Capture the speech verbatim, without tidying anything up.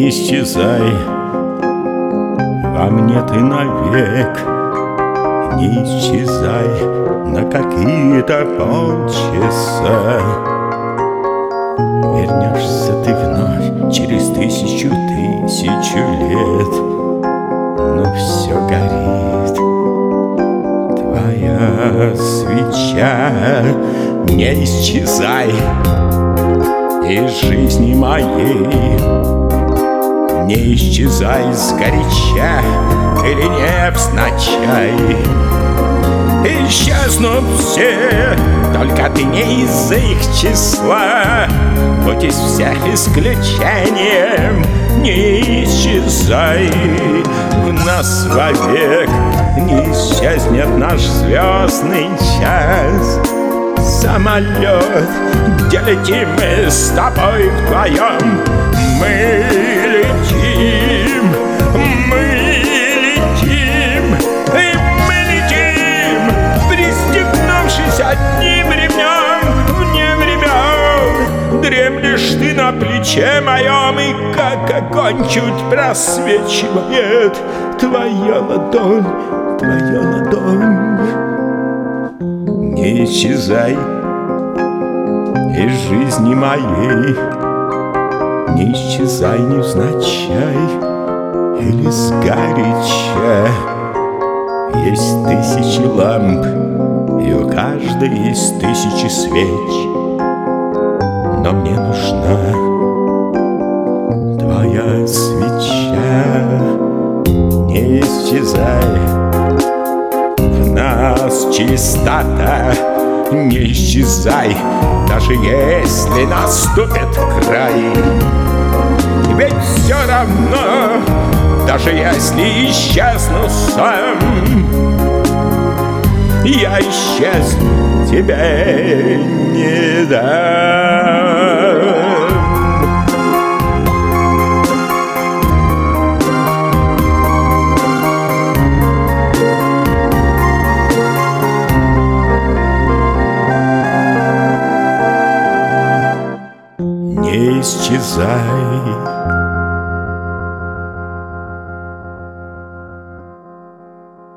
Не исчезай во мне ты навек, не исчезай на какие-то полчаса. Вернешься ты вновь через тысячу тысячу лет, но все горит твоя свеча. Не исчезай из жизни моей, не исчезай сгоряча или невзначай. Исчезнут все, только ты не из их числа. Будь из всех исключением, не исчезай в нас вовек. Не исчезнет наш звездный час. Самолет, где летим мы с тобой вдвоем. Мы летим, мы летим, и мы летим, пристегнувшись одним ремнем. Вне времен дремлешь ты на плече моем, и как огонь чуть просвечивает твоя ладонь, твоя ладонь. Не исчезай из жизни моей, не исчезай невзначай или сгоряча. Есть тысячи ламп, и у каждой есть тысячи свеч, но мне нужна твоя свеча. Не исчезай в нас чистота, не исчезай, даже если наступит край. Ведь все равно, даже если исчезну сам, я исчезну тебе не дам. Не исчезай